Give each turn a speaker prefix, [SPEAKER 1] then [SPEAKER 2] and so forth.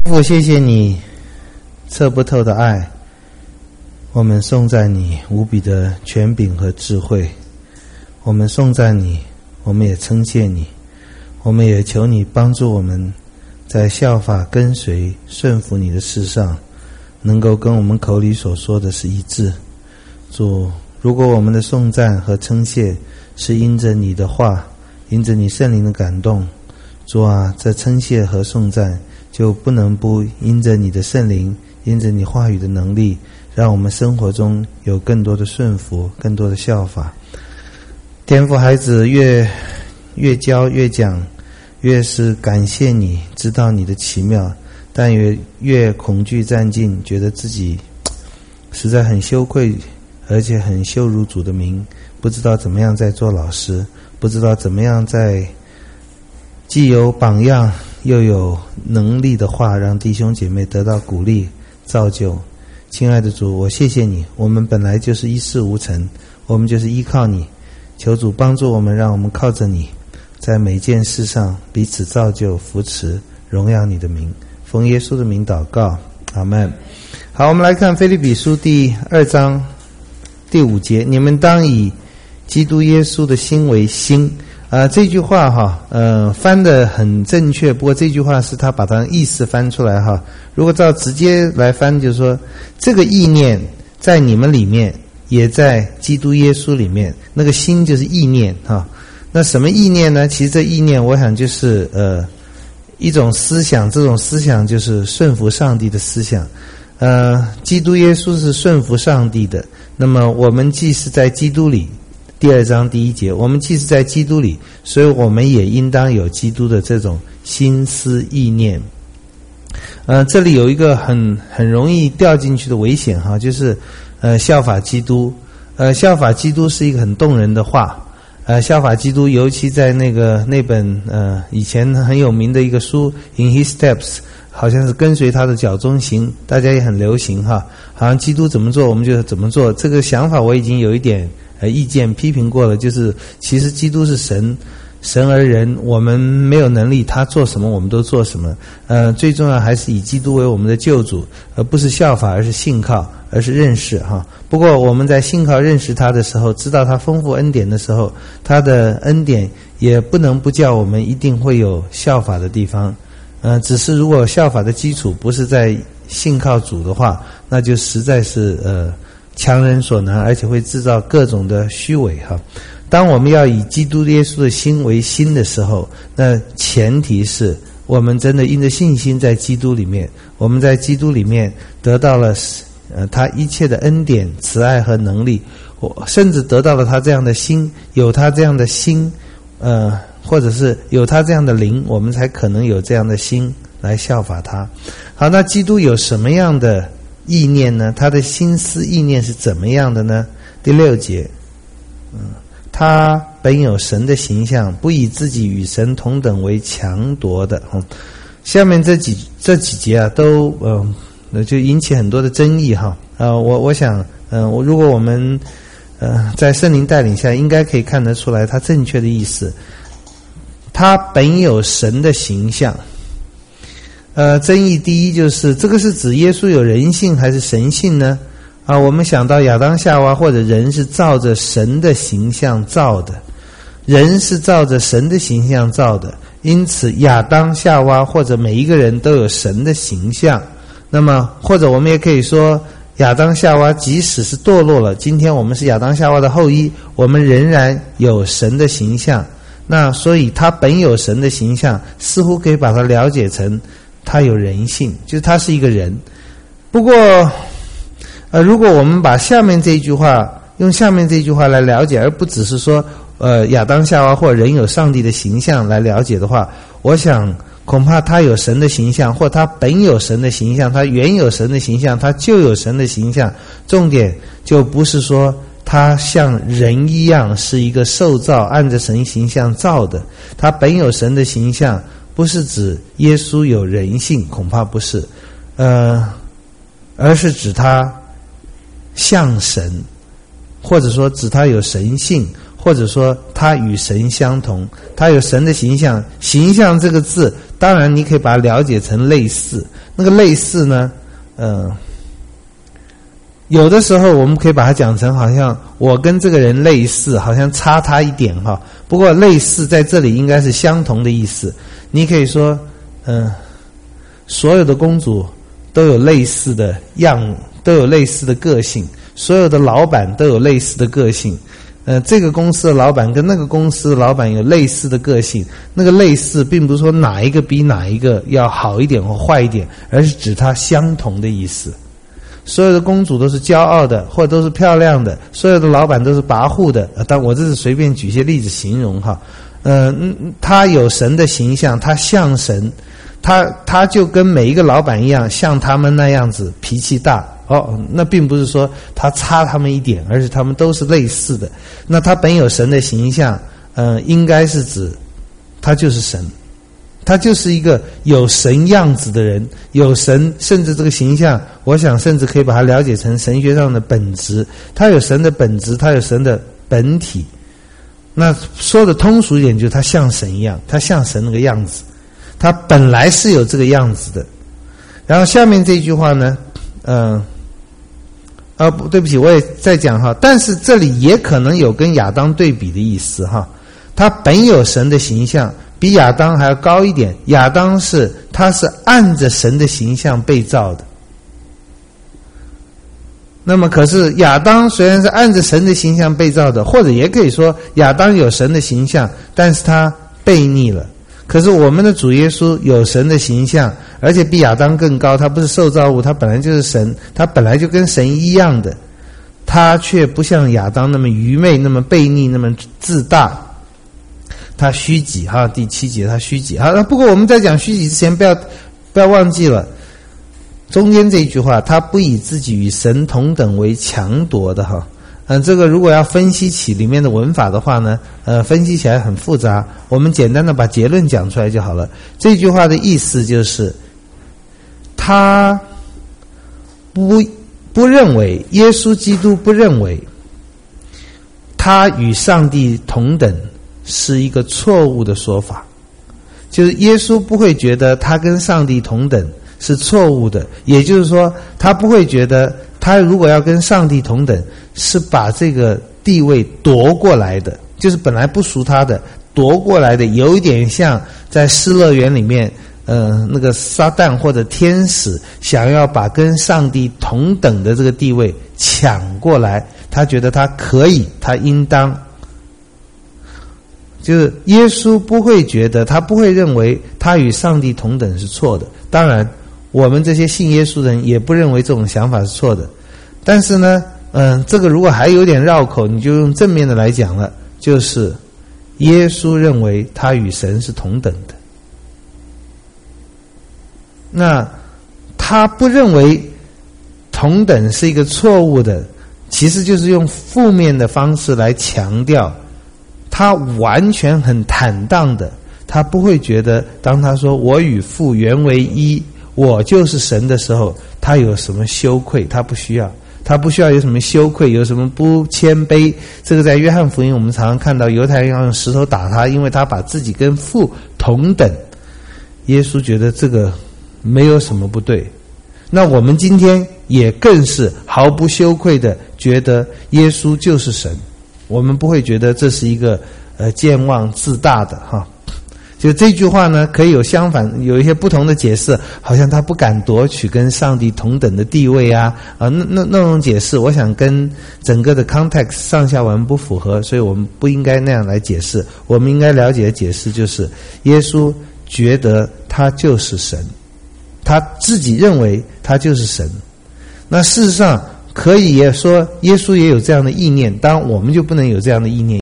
[SPEAKER 1] 父，谢谢你测不透的爱，我们颂赞你无比的权柄和智慧，我们颂赞你，我们也称谢你，我们也求你帮助我们在效法跟随顺服你的事上，能够跟我们口里所说的是一致。主，如果我们的颂赞和称谢是因着你的话，因着你圣灵的感动，主啊，这称谢和颂赞就不能不因着你的圣灵，因着你话语的能力，让我们生活中有更多的顺服，更多的效法。天父，孩子越教越讲，越是感谢你，知道你的奇妙，但越恐惧战尽，觉得自己实在很羞愧，而且很羞辱主的名，不知道怎么样在做老师，不知道怎么样在既有榜样又有能力的话，让弟兄姐妹得到鼓励造就。亲爱的主，我谢谢你，我们本来就是一事无成，我们就是依靠你，求主帮助我们，让我们靠着你，在每件事上彼此造就扶持，荣耀你的名，奉耶稣的名祷告，阿们。好，我们来看腓立比书第2章第5节，你们当以基督耶稣的心为心。这句话翻得很正确，不过这句话是他把它意思翻出来哈。如果照直接来翻，就是说这个意念在你们里面，也在基督耶稣里面。那个心就是意念哈。那什么意念呢？其实这意念我想就是一种思想，这种思想就是顺服上帝的思想。基督耶稣是顺服上帝的，那么我们既是在基督里，第2章第1节，我们既是在基督里，所以我们也应当有基督的这种心思意念。这里有一个很容易掉进去的危险哈，就是效法基督。效法基督是一个很动人的话。效法基督，尤其在那本以前很有名的一个书 In His Steps， 好像是跟随他的脚中行，大家也很流行哈，好像基督怎么做我们就怎么做。这个想法我已经有一点意见批评过了，就是其实基督是神而人，我们没有能力，他做什么我们都做什么。最重要还是以基督为我们的救主，而不是效法，而是信靠，而是认识哈。不过我们在信靠认识他的时候，知道他丰富恩典的时候，他的恩典也不能不叫我们一定会有效法的地方。只是如果效法的基础不是在信靠主的话，那就实在是强人所难，而且会制造各种的虚伪哈。当我们要以基督耶稣的心为心的时候，那前提是我们真的因着信心在基督里面，我们在基督里面得到了他一切的恩典、慈爱和能力，甚至得到了他这样的心，有他这样的心，或者是有他这样的灵，我们才可能有这样的心来效法他。好，那基督有什么样的意念呢？他的心思意念是怎么样的呢？第6节，他本有神的形象，不以自己与神同等为强夺的。下面这几节啊，都就引起很多的争议哈。我想如果我们在圣灵带领下，应该可以看得出来他正确的意思。他本有神的形象。争议第一就是这个是指耶稣有人性还是神性呢？我们想到亚当夏娃或者人是照着神的形象造的，人是照着神的形象造的，因此亚当夏娃或者每一个人都有神的形象。那么或者我们也可以说，亚当夏娃即使是堕落了，今天我们是亚当夏娃的后裔，我们仍然有神的形象。那所以他本有神的形象，似乎可以把它了解成他有人性，就是他是一个人。不过如果我们把下面这一句话用下面这一句话来了解，而不只是说亚当夏娃或人有上帝的形象来了解的话，我想恐怕他有神的形象，或他本有神的形象，他原有神的形象，他就有神的形象。重点就不是说他像人一样是一个受造按着神形象造的，他本有神的形象不是指耶稣有人性，恐怕不是，而是指他像神，或者说指他有神性， 或者说他与神相同，他有神的形象。形象这个字，当然你可以把它了解成类似。那个类似呢，有的时候我们可以把它讲成好像我跟这个人类似，好像差他一点哈。不过类似在这里应该是相同的意思。你可以说，所有的公主都有类似的都有类似的个性，所有的老板都有类似的个性。这个公司的老板跟那个公司的老板有类似的个性，那个类似并不是说哪一个比哪一个要好一点或坏一点，而是指它相同的意思。所有的公主都是骄傲的，或者都是漂亮的，所有的老板都是跋扈的。但我这是随便举些例子形容哈。他有神的形象，他像神，他就跟每一个老板一样，像他们那样子脾气大。那并不是说他差他们一点，而是他们都是类似的。那他本有神的形象，应该是指他就是神。他就是一个有神样子的人，有神，甚至这个形象，我想甚至可以把它了解成神学上的本质。他有神的本质，他有神的本体。那说的通俗一点，就是他像神一样，他像神那个样子，他本来是有这个样子的。然后下面这句话呢，对不起，我也在讲哈，但是这里也可能有跟亚当对比的意思哈。他本有神的形象，比亚当还要高一点。亚当他是按着神的形象被造的。那么可是亚当虽然是按着神的形象被造的，或者也可以说亚当有神的形象，但是他悖逆了。可是我们的主耶稣有神的形象，而且比亚当更高，他不是受造物，他本来就是神，他本来就跟神一样的，他却不像亚当那么愚昧，那么悖逆，那么自大。他虚己哈，第7节他虚己。好，不过我们在讲虚己之前，不要忘记了中间这一句话，他不以自己与神同等为强夺的哈。这个如果要分析起里面的文法的话呢，分析起来很复杂，我们简单的把结论讲出来就好了。这句话的意思就是，他不认为，耶稣基督不认为他与上帝同等是一个错误的说法，就是耶稣不会觉得他跟上帝同等是错误的，也就是说他不会觉得他如果要跟上帝同等是把这个地位夺过来的，就是本来不属他的夺过来的，有一点像在失乐园里面那个撒旦或者天使想要把跟上帝同等的这个地位抢过来，他觉得他可以，他应当。就是耶稣不会觉得，他不会认为他与上帝同等是错的。当然我们这些信耶稣的人也不认为这种想法是错的。但是呢这个如果还有点绕口，你就用正面的来讲了，就是耶稣认为他与神是同等的。那他不认为同等是一个错误的，其实就是用负面的方式来强调，他完全很坦荡的，他不会觉得当他说我与父原为一，我就是神的时候，他有什么羞愧，他不需要有什么羞愧，有什么不谦卑。这个在约翰福音我们常常看到犹太人要用石头打他，因为他把自己跟父同等。耶稣觉得这个没有什么不对。那我们今天也更是毫不羞愧的觉得耶稣就是神，我们不会觉得这是一个健忘自大的哈。就这句话呢，可以有相反，有一些不同的解释，好像他不敢夺取跟上帝同等的地位啊，那种解释，我想跟整个的 context 上下文不符合，所以我们不应该那样来解释。我们应该了解的解释就是，耶稣觉得他就是神，他自己认为他就是神。那事实上可以也说，耶稣也有这样的意念，当然我们就不能有这样的意念。